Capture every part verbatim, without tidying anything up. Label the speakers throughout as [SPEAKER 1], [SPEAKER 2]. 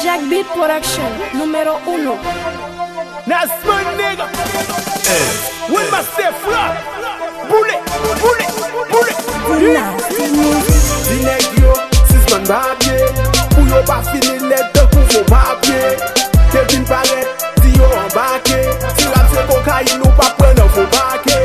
[SPEAKER 1] Jack Beat Production, número uno.
[SPEAKER 2] That's my nigga. With my step flop. Bullet, bullet, bullet.
[SPEAKER 3] Dinegyo, six man babye. Pou yo pa fini let de kou fo babye. Te vin paret, si yo embarqué. Si rap se cocaïne, nou pa pren, nan fo bake.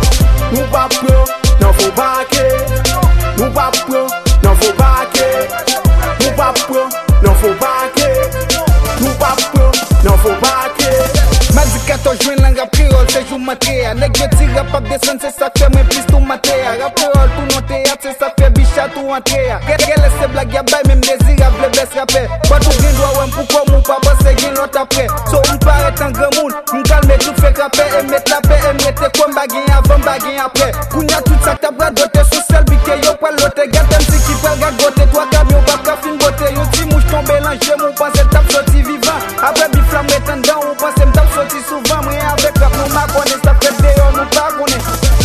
[SPEAKER 3] Nou pa pren, nan fo bake. Nou pa pren, nan fo bake. Nou pa pren, nan fo bake. Nou pa pren, nan fo bake.
[SPEAKER 4] Mardi quatorze juin, lang rap créole, c'est jour matéa. Nèg yo ti rap ap descend, c'est ça fait moins plus tout matéa. Rap créole, tout non théâtre, c'est ça fait bichat tout entréa. Quel laisse blague ya bay, même désirable, blesse rappel. Pas tout gen doit wèm pou kom ou pas passer gen l'autre après. So on paraît en grand monde, on calme tout fait rapper et mettre la paix et mettre comme bagay avant bagay après. Kounya tout ça t'a bras doté sous sel biké yo pas l'autre. Gatan si qui pral gagote, toi camion pas ka fin botte. Yo ti mouche ton mélange, mon pense t'a sorti vivant. Après biflam mettant dedans, on pense t'a sorti souvent. Moi avec rap nous ma connaît, ça fait dehors nous pas connaît.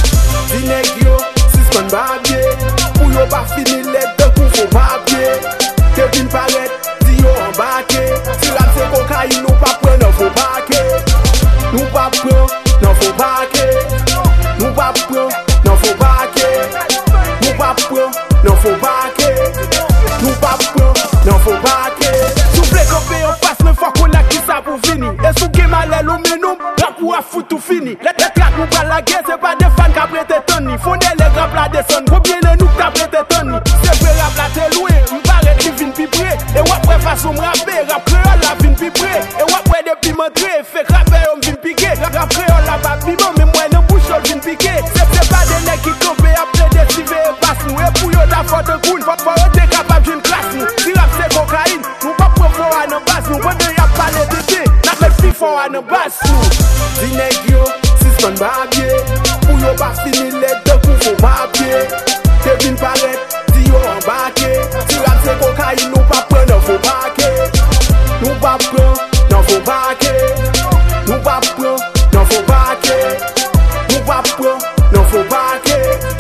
[SPEAKER 3] Dinegyo, six man babye. Pou yo pa fini let de kou fo babye. Te vin paret, si yo embarqué. Si rap se cocaïne, nou pa pren, nan fo bake. Nou pa pren, nan fo bake. Nou pa pren, nan fo bake. Nou pa pren, nan fo bake. Nou pa pren, nan fo bake.
[SPEAKER 2] Souple kope yon passe, men fwa kon la ki sa pou vini. E sou ke malè l'omenoum, rap ou a fout tout fini. Les tracks nous parlent la guerre, c'est pas des fans qui prêtent Tony. Fondé les rap la descend, combien de nous qui prêtent Tony. C'est vrai rap la t'es loin, m'paraît qui vin pi près. Et wapre façon m'rapper, rap créole la vin pi près. Et wapre depuis m'entrer, fait rapper on vin piquer. Rap créole la pas piment, mais moi non bouche on vin piquer. C'est pas des nègres qui tombent après des civé et passe nous. Et pour yo ta faute cool, faut pas être capable d'une classe nous. Si rap c'est cocaïne, nous pas pour fort à nos bases nous. Quand y'a pas les tétés, n'a pas le fort à nos bases nous.
[SPEAKER 3] Dinegyo, six man babye. Pou yo pa fini let de kou fo babye. Te vin paret, si yo embarqué. Si rap se cocaïne, nou pa pren, nan fo bake. Nou pa pren, nan fo bake. Nou pa pren, nan fo bake. Nou pa pren, nan fo bake.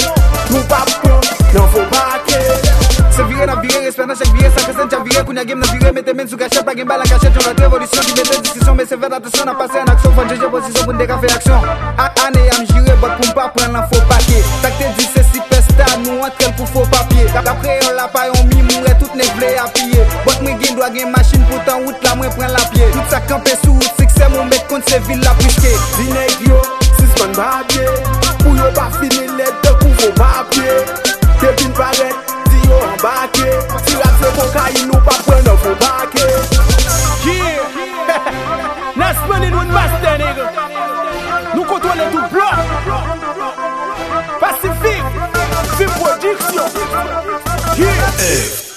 [SPEAKER 3] Nou pa pren, nan fo bake.
[SPEAKER 4] Se vire na vire, respect na chaque vire, ça que c'est vire, kounya game na vire, mettez men sous gâchette, pas game bal en cachette, on la révolution qui mette décision, mais c'est fait attention, à passer en action, faut juger position pour dégager action. Année à me jurer, bot pour pas prendre un faux papier. T'as que dit c'est si pesta, nous entraîne pour faux papier. Après on l'a pas, on mi mourait toutes les blés à piller. Bot moi gain doit gain machine pour t'en route là, moi prendre la pied. Tout ça campé sous route, succès, mon mec contre ces villes la prisquée.
[SPEAKER 3] Dinegyo, six man babye. Pou yo pa fini let de kou fo babye. Te vin paret, si yo embarqué. Si rap se cocaïne, nou pa pren, nan fo bake.
[SPEAKER 2] Yeah, that's money with master nigga. Nous contrôlons tout bloc. Pacifique, film production. Yeah.